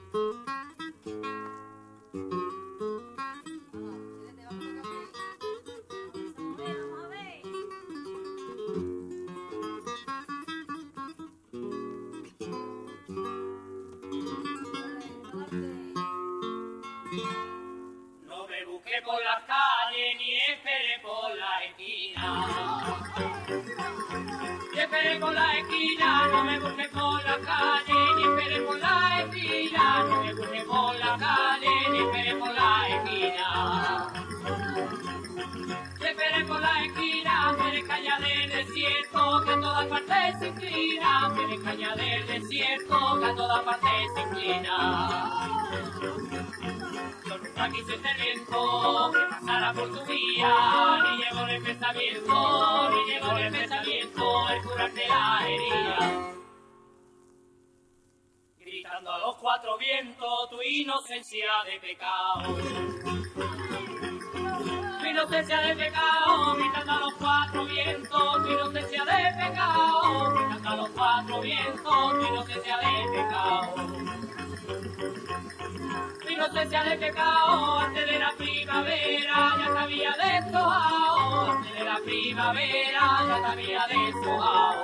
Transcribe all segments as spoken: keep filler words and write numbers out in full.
Por las calles ni esperé por la esquina. Ni esperé por la esquina, no me busqué por la calle, ni esperé por la esquina, no me busqué por la calle, ni esperé por la esquina. Ni esperé por la esquina, me caña del desierto, que a todas partes se inclina, me caña del desierto, que a todas partes se inclina. Aquí se te viento, que pasara por tu vía, ni llegó el pensamiento, ni llegó el pensamiento, el curarte la herida. Gritando a los cuatro vientos tu inocencia de pecado. Tu inocencia de pecado, gritando a los cuatro vientos, tu inocencia de pecado, gritando a los cuatro vientos, tu inocencia de pecado. Tu inocencia de pecado, antes de la primavera ya te había deshojado, antes de la primavera ya te había deshojado.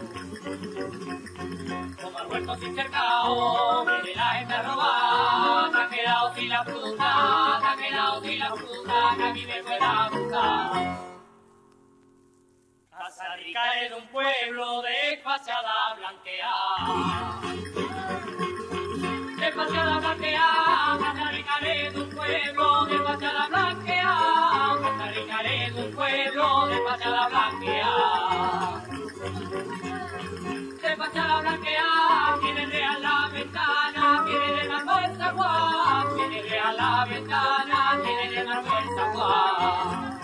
Como el huerto sin cercado, viene la gente a robar, te ha quedado sin la fruta, te ha quedado sin la fruta que a mí me pueda gustar. Casa rica es de un pueblo de fachada blanqueada. De fachada blanqueada, Casa rica es de un pueblo de fachada blanqueada. Casa rica es de un pueblo de fachada blanqueada. De fachada blanqueada, tiene real la ventana, tiene de mármol zaguán. Tiene real la ventana, tiene de mármol zaguán.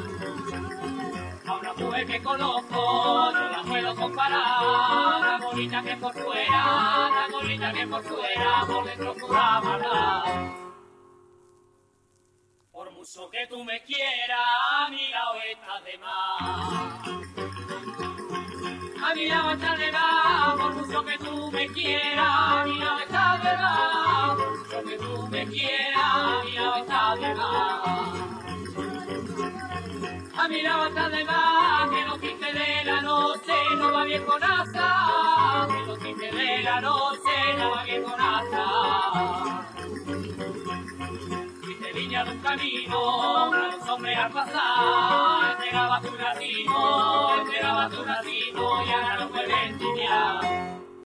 A una mujer que conozco, no la puedo comparar, la bonita que por fuera, la bonita que por fuera, por dentro pura maldad. Por mucho que tú me quieras, a mi lado estás de más. A mi lado estás de más, por mucho que tú me quieras, a mi lado estás de más. Por mucho que tú me quieras, a mi lado estás de más. A mi lado está de más, que los quince de la noche no va bien con asa, que los quince de la noche no va bien con asa. Si te viña de un camino, a los hombres al pasar, entregaba tu racimo, entregaba tu racimo y ahora no pueden tiñar.